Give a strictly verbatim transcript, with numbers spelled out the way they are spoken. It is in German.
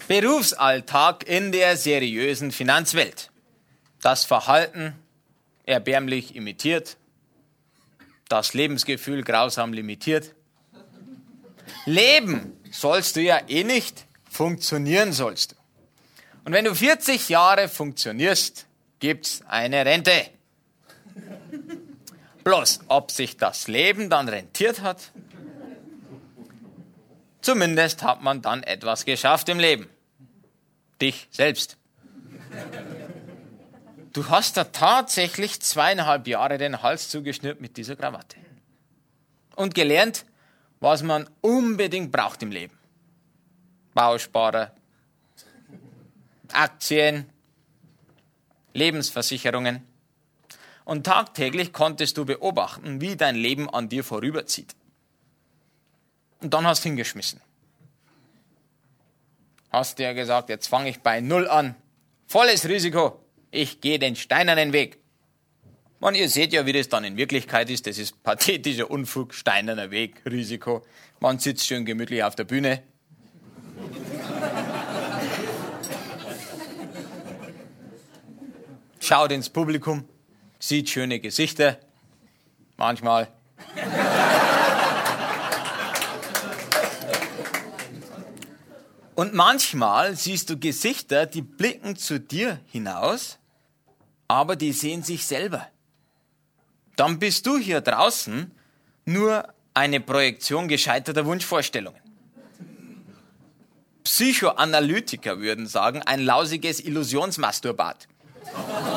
Berufsalltag in der seriösen Finanzwelt. Das Verhalten erbärmlich imitiert, das Lebensgefühl grausam limitiert. Leben sollst du ja eh nicht, funktionieren sollst du. Und wenn du vierzig Jahre funktionierst, gibt's eine Rente. Bloß, ob sich das Leben dann rentiert hat? Zumindest hat man dann etwas geschafft im Leben. Dich selbst. Du hast da tatsächlich zweieinhalb Jahre den Hals zugeschnürt mit dieser Krawatte. Und gelernt, was man unbedingt braucht im Leben. Bausparer, Aktien, Lebensversicherungen. Und tagtäglich konntest du beobachten, wie dein Leben an dir vorüberzieht. Und dann hast du hingeschmissen. Hast dir gesagt, jetzt fange ich bei Null an. Volles Risiko. Ich gehe den steinernen Weg. Und ihr seht ja, wie das dann in Wirklichkeit ist. Das ist pathetischer Unfug, steinerner Weg, Risiko. Man sitzt schön gemütlich auf der Bühne. Schaut ins Publikum, sieht schöne Gesichter. Manchmal. Und manchmal siehst du Gesichter, die blicken zu dir hinaus, aber die sehen sich selber. Dann bist du hier draußen nur eine Projektion gescheiterter Wunschvorstellungen. Psychoanalytiker würden sagen, ein lausiges Illusionsmasturbat.